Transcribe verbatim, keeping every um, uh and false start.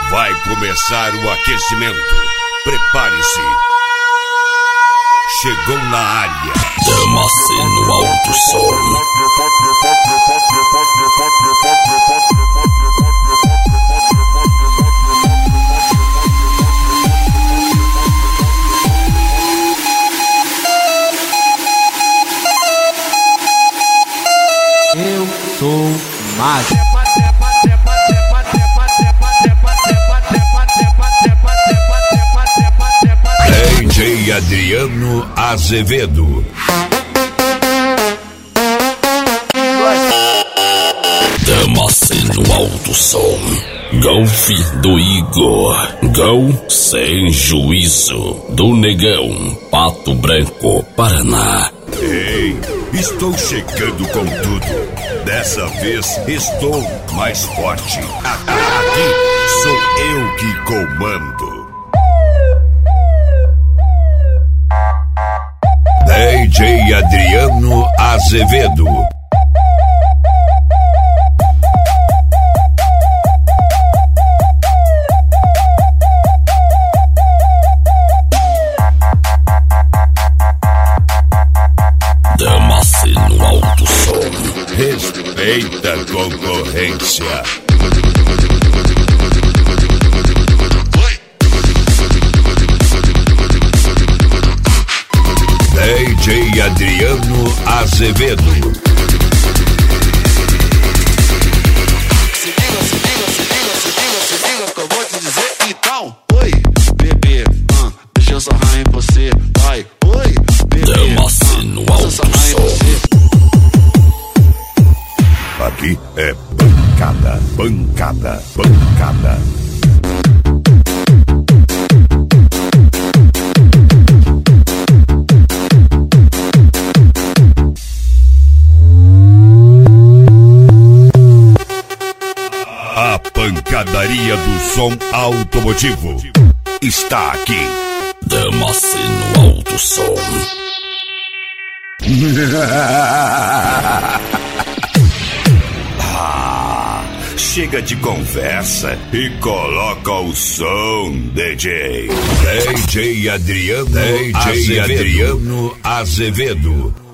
Vai começar o aquecimento. Prepare-se. Chegou na área. Dama-se no alto som. Eu sou mágico. D J Adriano Azevedo. Dama-se no alto som. Golf do Igor. Gol sem juízo. Do Negão. Pato Branco, Paraná. Ei, estou chegando com tudo. Dessa vez estou mais forte. Aqui sou eu que comando. D J Adriano Azevedo. Dama-se no alto som. Respeita a concorrência. D J Adriano Azevedo. Se liga, se liga, se liga, se liga, se liga que eu vou te dizer então. Oi, bebê, ah, deixa eu sarrar em você. Vai, oi, bebê, Dama-se no alto som. Aqui é pancada, pancada, pancada. A pancadaria do som automotivo está aqui. Dama-se no alto som. Ah, chega de conversa e coloca o som, D J. D J Adriano, D J Adriano Azevedo.